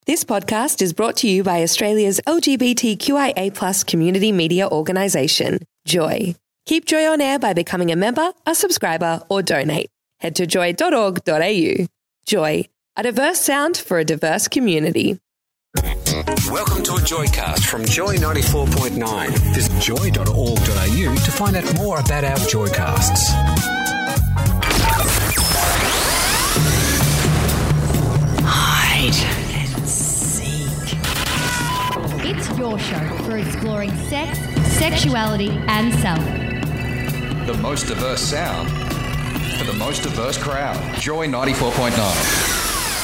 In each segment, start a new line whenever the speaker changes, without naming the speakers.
This podcast is brought to you by Australia's LGBTQIA+ community media organisation, Joy. Keep Joy on air by becoming a member, a subscriber, or donate. Head to joy.org.au. Joy, a diverse sound for a diverse community.
Welcome to a Joycast from Joy 94.9. Visit joy.org.au to find out more about our Joycasts.
Hide and seek.
It's your show for exploring sex, sexuality, and self.
The most diverse sound for the most diverse crowd. Joy 94.9.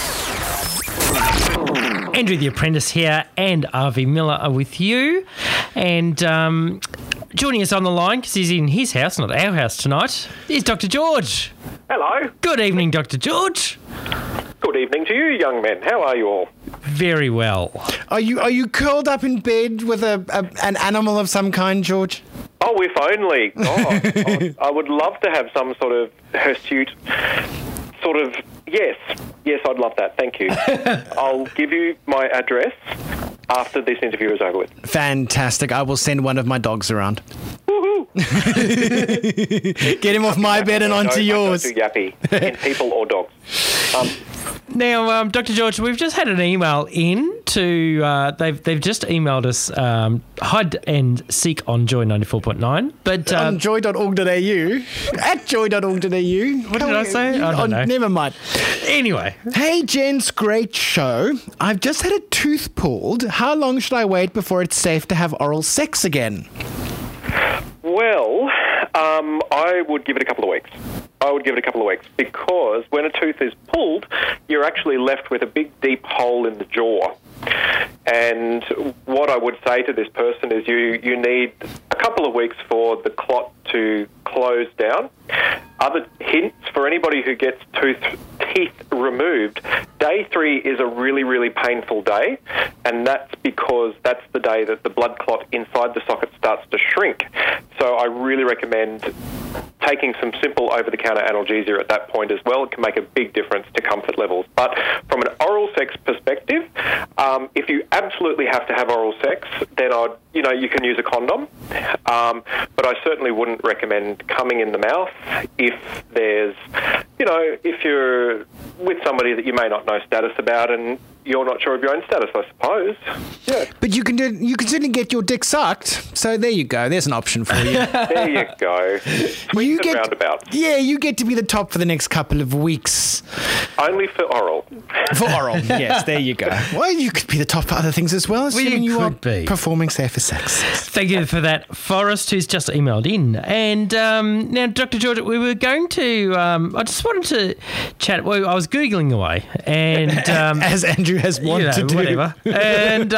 Andrew the Apprentice here and Avi Miller are with you. And joining us on the line, because he's in his house, not our house tonight, is Dr. George.
Hello.
Good evening, Dr. George.
Good evening to you, young men. How are you all?
Very well.
Are you curled up in bed with an animal of some kind, George?
Oh, if only. God, I would love to have some sort of hirsute sort of... Yes, I'd love that. Thank you. I'll give you my address after this interview is over with.
Fantastic. I will send one of my dogs around.
Woohoo!
Get him off my bed and onto yours.
I don't do yappy in people or dogs.
Now, Dr. George, we've just had an email in to... they've just emailed us hide and seek on Joy 94.9. But
on joy.org.au. At joy.org.au.
What did I say? I don't know.
Never mind.
Anyway.
Hey, gents, great show. I've just had a tooth pulled. How long should I wait before it's safe to have oral sex again?
Well, I would give it a couple of weeks. Because when a tooth is pulled, you're actually left with a big, deep hole in the jaw. And what I would say to this person is you need a couple of weeks for the clot to close down. Other hints for anybody who gets teeth removed, day 3 is a really, really painful day, and that's because that's the day that the blood clot inside the socket starts to shrink. So I really recommend taking some simple over-the-counter analgesia at that point as well. It can make a big difference to comfort levels. But from an oral sex perspective, if you absolutely have to have oral sex, then you can use a condom. But I certainly wouldn't recommend coming in the mouth if there's, if you're with somebody that you may not know status about and you're not sure of your own status, I suppose. Yeah.
But you can certainly get your dick sucked. So there you go. There's an option for you.
There you go.
You get
roundabout.
Yeah, you get to be the top for the next couple of weeks.
Only for oral.
For oral, yes. There you go. Well, you could be the top for other things as well. Assuming you are performing safer sex.
Thank you for that, Forrest, who's just emailed in. And now, Dr. George, we were going to... I just wanted to chat... Well, I was Googling away. And
as Andrew has wanted to do.
Whatever. And,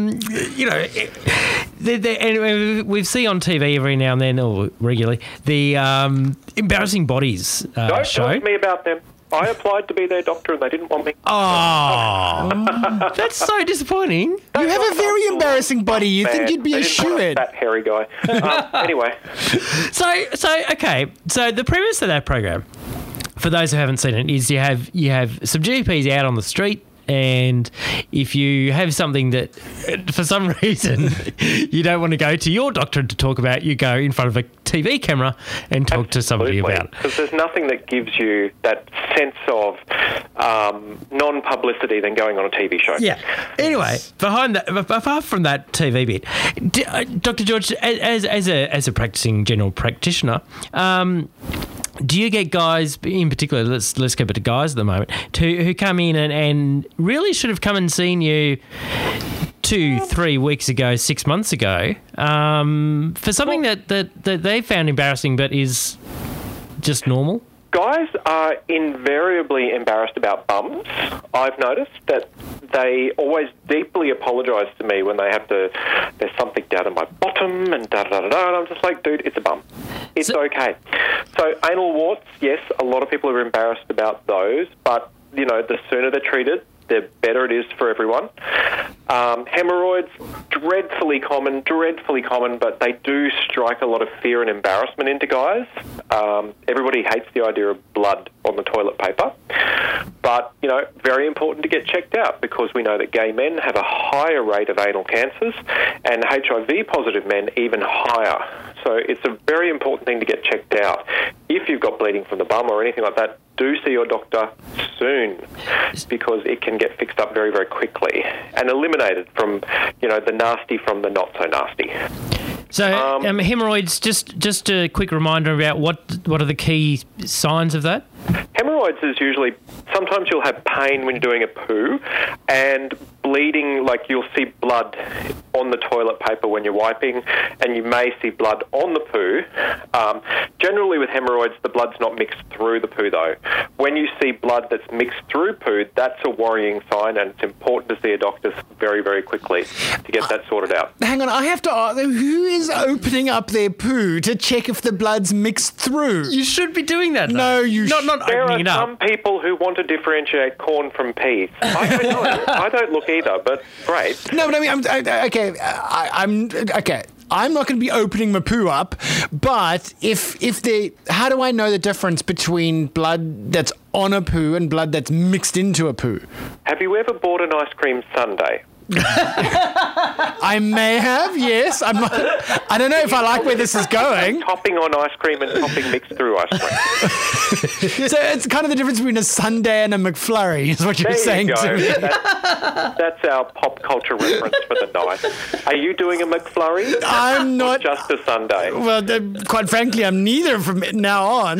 and we see on TV every now and then, or regularly, the Embarrassing Bodies
Don't
show.
talk to me about them. I applied to be their doctor and they didn't want me.
Oh, that's so disappointing.
You have a very embarrassing body. You think you'd be a shoo-in.
That hairy guy. Anyway.
Okay. So the premise of that program, for those who haven't seen it, is you have some GPs out on the street, and if you have something that, for some reason, you don't want to go to your doctor to talk about, you go in front of a TV camera and talk to somebody about it.
Because there's nothing that gives you that sense of non-publicity than going on a TV show.
Yeah. Anyway, apart from that TV bit, Dr. George, as a practicing general practitioner, do you get guys, in particular, let's go back to guys at the moment, who come in and really should have come and seen you 2-3 weeks ago, 6 months ago, for something that they found embarrassing but is just normal?
Guys are invariably embarrassed about bums. I've noticed that they always deeply apologise to me when there's something down in my bottom and da-da-da-da, and I'm just like, dude, it's a bum. It's okay. So anal warts, yes, a lot of people are embarrassed about those, but, the sooner they're treated, the better it is for everyone. Hemorrhoids, dreadfully common, but they do strike a lot of fear and embarrassment into guys. Everybody hates the idea of blood on the toilet paper. But, very important to get checked out, because we know that gay men have a higher rate of anal cancers and HIV-positive men even higher. So it's a very important thing to get checked out. If you've got bleeding from the bum or anything like that, do see your doctor soon, because it can get fixed up very, very quickly and eliminated from, the nasty from the not so nasty.
So hemorrhoids, just a quick reminder about what are the key signs of that?
Hemorrhoids is usually, sometimes you'll have pain when you're doing a poo, and bleeding, like you'll see blood on the toilet paper when you're wiping, and you may see blood on the poo. Generally with hemorrhoids, the blood's not mixed through the poo though. When you see blood that's mixed through poo, that's a worrying sign, and it's important to see a doctor very, very quickly to get that sorted out.
Hang on, I have to ask, who is opening up their poo to check if the blood's mixed through?
You should be doing that, though.
No, you
not
There
opening it
are
up.
some people who want to differentiate corn from peas. I don't know. I don't look either, but great.
No, but I mean, I'm not going to be opening my poo up, but how do I know the difference between blood that's on a poo and blood that's mixed into a poo?
Have you ever bought an ice cream sundae?
I may have, yes. I don't know if I like where this is going.
Topping on ice cream and topping mixed through ice cream.
So it's kind of the difference between a sundae and a McFlurry, is what you're saying to me.
That's our pop culture reference for the night. Are you doing a McFlurry?
I'm not.
Or just a sundae?
Well, quite frankly, I'm neither from now on.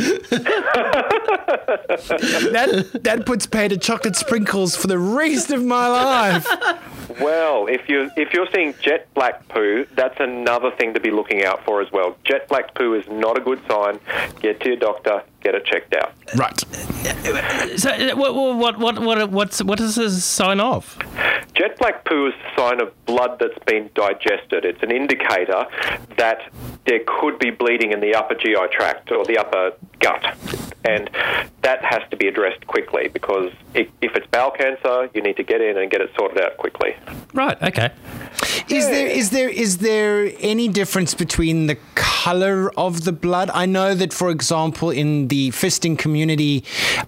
That puts paid to chocolate sprinkles for the rest of my life.
Well, if you're seeing jet black poo, that's another thing to be looking out for as well. Jet black poo is not a good sign. Get to your doctor, get it checked out.
Right.
So, what is this a sign of?
Jet black poo is a sign of blood that's been digested. It's an indicator that there could be bleeding in the upper GI tract or the upper gut. And that has to be addressed quickly, because if it's bowel cancer, you need to get in and get it sorted out quickly.
Right, okay.
Is there any difference between the colour of the blood? I know that, for example, in the fisting community,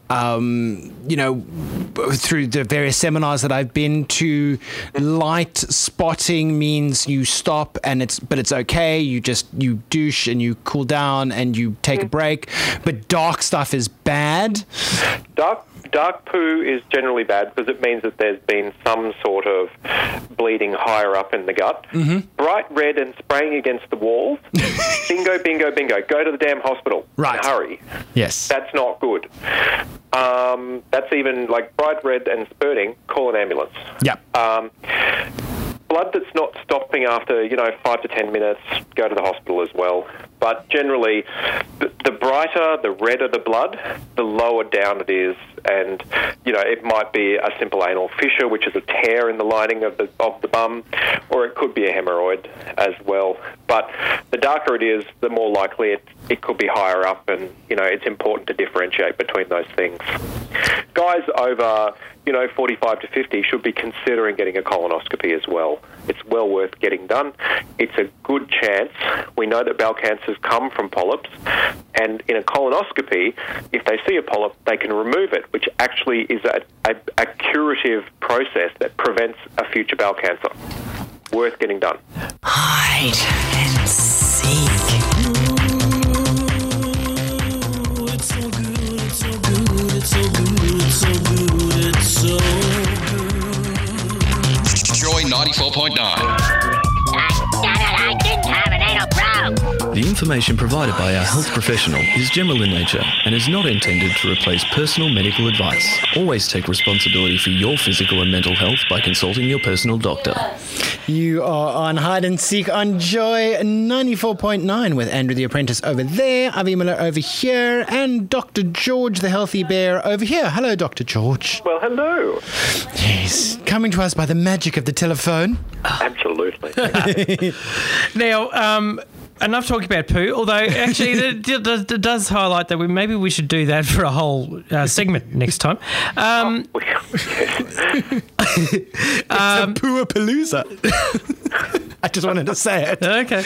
through the various seminars that I've been to, light spotting means you stop but it's okay. You douche and you cool down and you take a break. But dark stuff is bad.
Dark poo is generally bad because it means that there's been some sort of bleeding higher up in the gut. Mm-hmm. Bright red and spraying against the walls. Bingo, bingo, bingo. Go to the damn hospital.
Right.
And hurry.
Yes.
That's not good. That's even like bright red and spurting. Call an ambulance.
Yep.
Blood that's not stopping after, 5 to 10 minutes, go to the hospital as well. But generally, the brighter, the redder the blood, the lower down it is. And, it might be a simple anal fissure, which is a tear in the lining of the bum, or it could be a hemorrhoid as well. But the darker it is, the more likely it could be higher up, and, it's important to differentiate between those things. Guys over 45 to 50 should be considering getting a colonoscopy as well. It's well worth getting done. It's a good chance. We know that bowel cancers come from polyps, and in a colonoscopy, if they see a polyp, they can remove it, which actually is a curative process that prevents a future bowel cancer. Worth getting done.
Hide and seek. It's so good, it's so good, it's so good, it's so good, it's so good.
Joy 94.9.
The information provided by our health professional is general in nature and is not intended to replace personal medical advice. Always take responsibility for your physical and mental health by consulting your personal doctor.
You are on Hide and Seek on Joy 94.9 with Andrew the Apprentice over there, Avi Miller over here, and Dr. George the Healthy Bear over here. Hello, Dr. George.
Well, hello.
Yes, coming to us by the magic of the telephone.
Absolutely.
Now, enough talking about poo, although actually it does highlight that maybe we should do that for a whole segment next time.
It's a poo-a-palooza. I just wanted to say it.
Okay.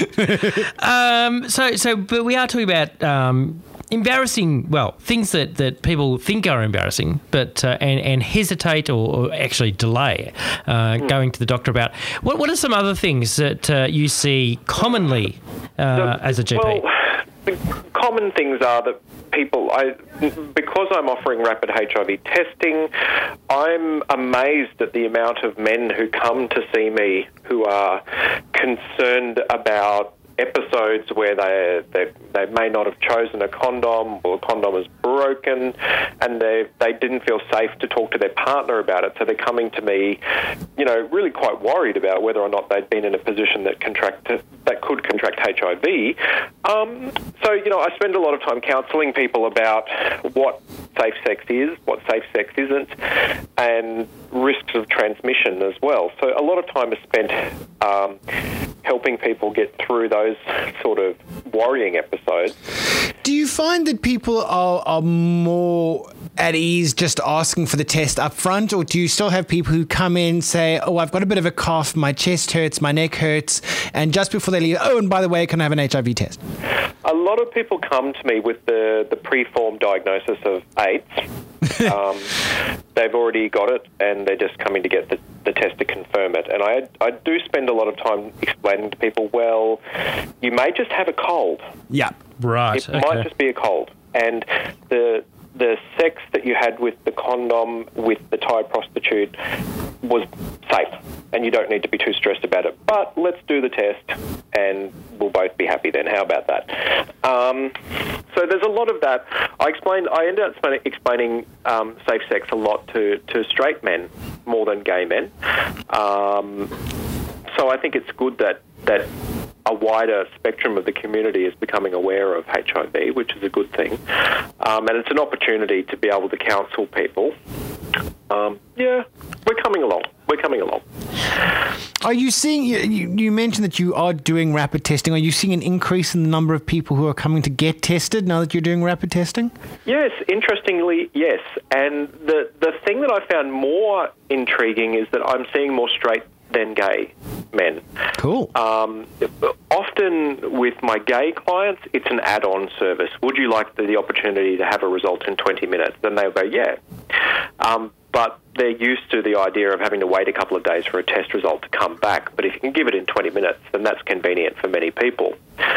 But we are talking about embarrassing, things that people think are embarrassing, but and hesitate or actually delay going to the doctor about. What are some other things that you see commonly as a GP?
Well, the common things are that people, because I'm offering rapid HIV testing, I'm amazed at the amount of men who come to see me who are concerned about episodes where they may not have chosen a condom, or a condom is broken, and they didn't feel safe to talk to their partner about it. So they're coming to me, really quite worried about whether or not they'd been in a position that could contract HIV. I spend a lot of time counselling people about what safe sex is, what safe sex isn't, and risks of transmission as well. So a lot of time is spent helping people get through those sort of worrying episodes.
Do you find that people are more at ease just asking for the test up front, or do you still have people who come in say, oh, I've got a bit of a cough, my chest hurts, my neck hurts, and just before they leave, oh, and by the way, can I have an HIV test?
A lot of people come to me with the pre-formed diagnosis of AIDS. They've already got it, and they're just coming to get the test to confirm it. And I do spend a lot of time explaining to people, well, you may just have a cold.
Yeah,
right.
It might just be a cold. And the sex that you had with the condom, with the Thai prostitute, was safe, and you don't need to be too stressed about it. But let's do the test, and we'll both be happy then. How about that? So there's a lot of that. I ended up explaining safe sex a lot to straight men more than gay men. So I think it's good that a wider spectrum of the community is becoming aware of HIV, which is a good thing. And it's an opportunity to be able to counsel people. We're coming along.
Are you seeing, you mentioned that you are doing rapid testing. Are you seeing an increase in the number of people who are coming to get tested now that you're doing rapid testing?
Yes, interestingly, yes. And the thing that I found more intriguing is that I'm seeing more straight than gay men.
Cool.
Often with my gay clients, it's an add-on service. Would you like the opportunity to have a result in 20 minutes? Then they'll go, yeah. But they're used to the idea of having to wait a couple of days for a test result to come back. But if you can give it in 20 minutes, then that's convenient for many people.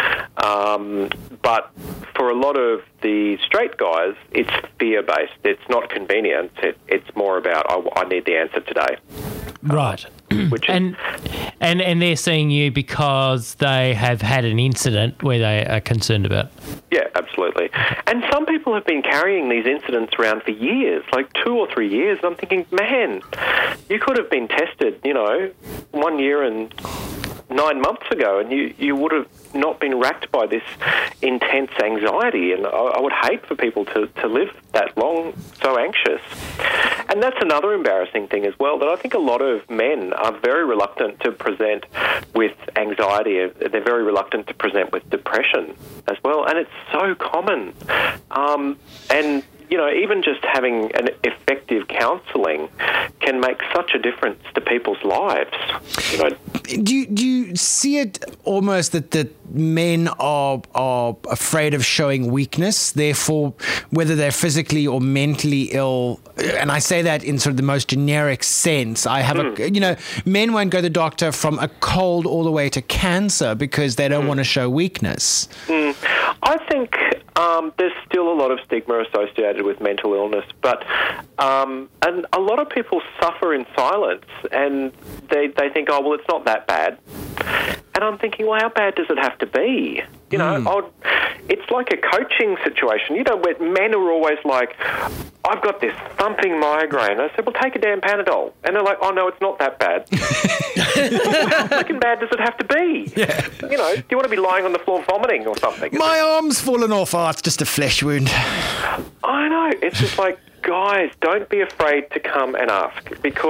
But for a lot of the straight guys, it's fear-based. It's not convenient. It's more about, I need the answer today.
Right. And they're seeing you because they have had an incident where they are concerned about.
Yeah, absolutely. And some people have been carrying these incidents around for years, like 2 or 3 years. And I'm thinking, man, you could have been tested, 1 year and 9 months ago, and you would have not been racked by this intense anxiety. And I would hate for people to live that long so anxious. And that's another embarrassing thing as well, that I think a lot of men are very reluctant to present with anxiety. They're very reluctant to present with depression as well. And it's so common. And even just having an effective counselling can make such a difference to people's lives.
Do you see it almost that men are afraid of showing weakness, therefore, whether they're physically or mentally ill, and I say that in sort of the most generic sense, men won't go to the doctor from a cold all the way to cancer because they don't want to show weakness.
I think there's still a lot of stigma associated with mental illness, but and a lot of people suffer in silence, and they think, oh, well, it's not that bad. And I'm thinking, well, how bad does it have to be? It's like a coaching situation. Men are always like, I've got this thumping migraine. I said, well, take a damn Panadol. And they're like, oh, no, it's not that bad. How fucking bad does it have to be?
Yeah.
Do you want to be lying on the floor vomiting or something?
My arm's fallen off. Oh, it's just a flesh wound.
I know. It's just like, guys, don't be afraid to come and ask, because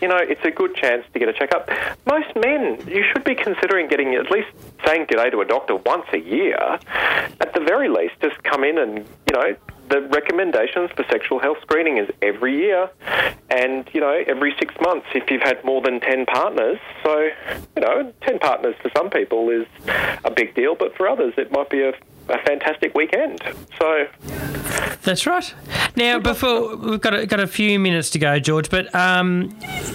it's a good chance to get a checkup. Most men, you should be considering getting at least saying g'day to a doctor once a year. At the very least, just come in and, the recommendations for sexual health screening is every year and, every 6 months if you've had more than 10 partners. So, 10 partners for some people is a big deal, but for others it might be a fantastic weekend. So
that's right. Now, before we've got a few minutes to go, George, but can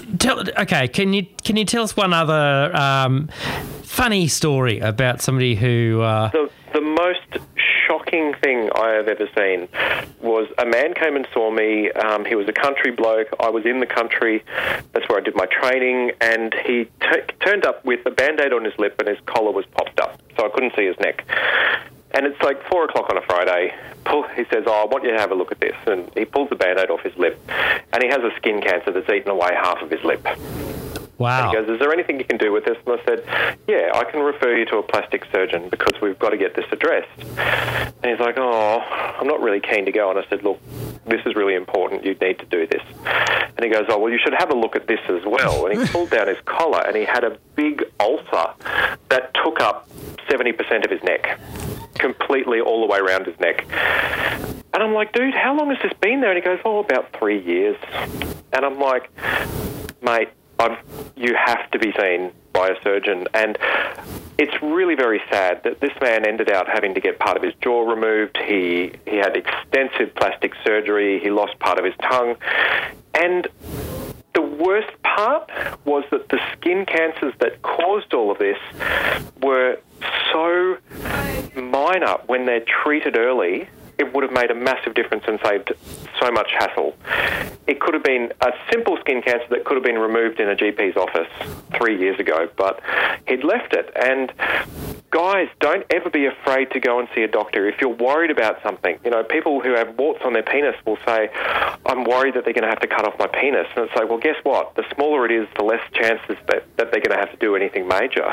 you tell us one other funny story about somebody who
the most shocking thing I have ever seen was a man came and saw me. He was a country bloke. I was in the country. That's where I did my training. And he turned up with a Band-Aid on his lip and his collar was popped up, so I couldn't see his neck. And it's like 4 o'clock on a Friday. He says, I want you to have a look at this. And he pulls the Band-Aid off his lip. And he has a skin cancer that's eaten away half of his lip.
Wow.
And he goes, is there anything you can do with this? And I said, yeah, I can refer you to a plastic surgeon because we've got to get this addressed. And he's like, I'm not really keen to go. And I said, look, this is really important. You need to do this. And he goes, well, you should have a look at this as well. And he pulled down his collar and he had a big ulcer that took up 70% of his neck, completely all the way around his neck. And I'm like, dude, how long has this been there? And he goes, about 3 years. And I'm like, mate, you have to be seen by a surgeon. And it's really very sad that this man ended out having to get part of his jaw removed. He had extensive plastic surgery. He lost part of his tongue. And the worst part was that the skin cancers that caused all of this were so minor. When they're treated early, it would have made a massive difference and saved so much hassle. It could have been a simple skin cancer that could have been removed in a GP's office 3 years ago, but he'd left it. And guys, don't ever be afraid to go and see a doctor. If you're worried about something, people who have warts on their penis will say, I'm worried that they're going to have to cut off my penis. And it's like, well, guess what? The smaller it is, the less chances that they're going to have to do anything major.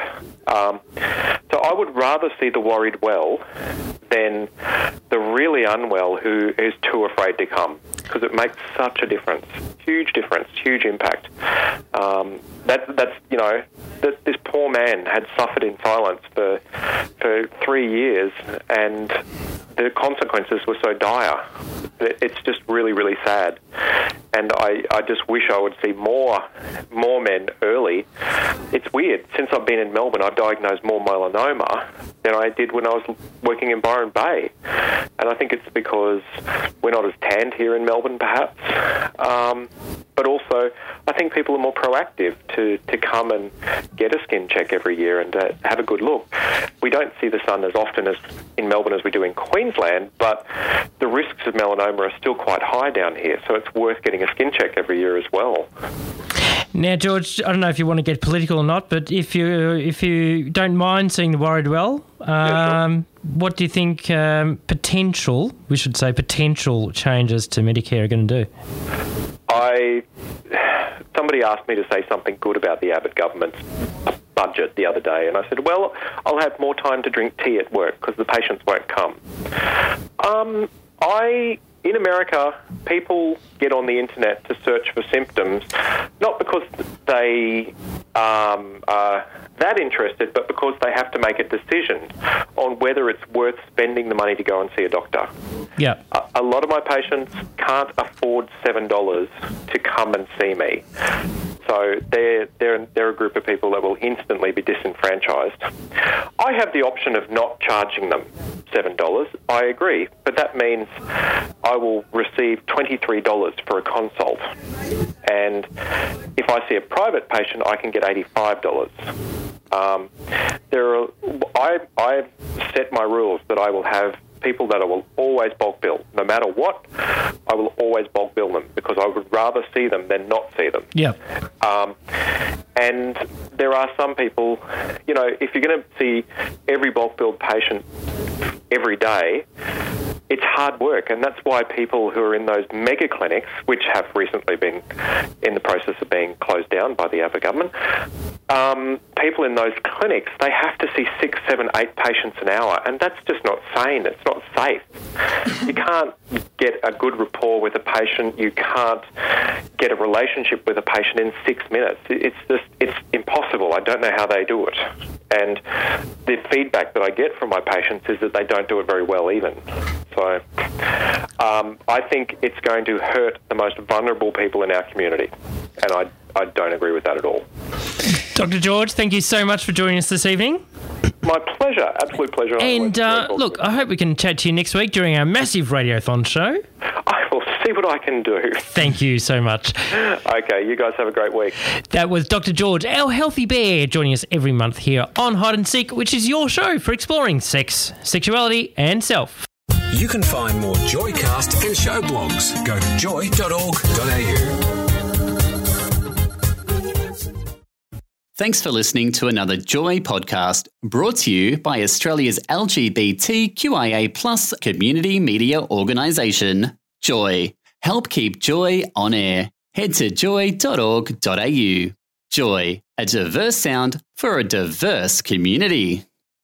So I would rather see the worried well than the really unwell who is too afraid to come, because it makes such a difference, huge impact. This poor man had suffered in silence for 3 years, and the consequences were so dire. It's just really, really sad. And I just wish I would see more men early. It's weird. Since I've been in Melbourne, I've diagnosed more melanoma than I did when I was working in Byron Bay. And I think it's because we're not as tanned here in Melbourne, perhaps. But also, I think people are more proactive to come and get a skin check every year and have a good look. We don't see the sun as often as in Melbourne as we do in Queensland, but the risks of melanoma are still quite high down here, so it's worth getting a skin check every year as well.
Now, George, I don't know if you want to get political or not, but if you don't mind seeing the worried well, what do you think potential changes to Medicare are going to do?
Somebody asked me to say something good about the Abbott government's budget the other day, and I said, well, I'll have more time to drink tea at work because the patients won't come. In America, people get on the internet to search for symptoms, not because they are that interested, but because they have to make a decision on whether it's worth spending the money to go and see a doctor.
Yeah.
A lot of my patients can't afford $7 to come and see me. So they're a group of people that will instantly be disenfranchised. I have the option of not charging them $7. I agree, but that means I will receive $23 for a consult. And if I see a private patient, I can get $85. I've set my rules that I will have people that I will always bulk bill. No matter what, I will always bulk bill them because I would rather see them than not see them.
Yeah.
And there are some people, if you're going to see every bulk billed patient every day, it's hard work, and that's why people who are in those mega clinics, which have recently been in the process of being closed down by the Abbott government, people in those clinics, they have to see 6, 7, 8 patients an hour, and that's just not sane. It's not safe. You can't get a good rapport with a patient. You can't get a relationship with a patient in 6 minutes. It's impossible. I don't know how they do it. And the feedback that I get from my patients is that they don't do it very well even. So I think it's going to hurt the most vulnerable people in our community, and I don't agree with that at all.
Dr. George, thank you so much for joining us this evening.
My pleasure. Absolute pleasure.
And look, I hope we can chat to you next week during our massive Radiothon show.
I will see what I can do.
Thank you so much.
Okay, you guys have a great week.
That was Dr. George, our healthy bear, joining us every month here on Hide and Seek, which is your show for exploring sex, sexuality and self.
You can find more Joycast and show blogs. Go to joy.org.au.
Thanks for listening to another Joy podcast brought to you by Australia's LGBTQIA+ community media organisation, Joy. Help keep Joy on air. Head to joy.org.au. Joy, a diverse sound for a diverse community.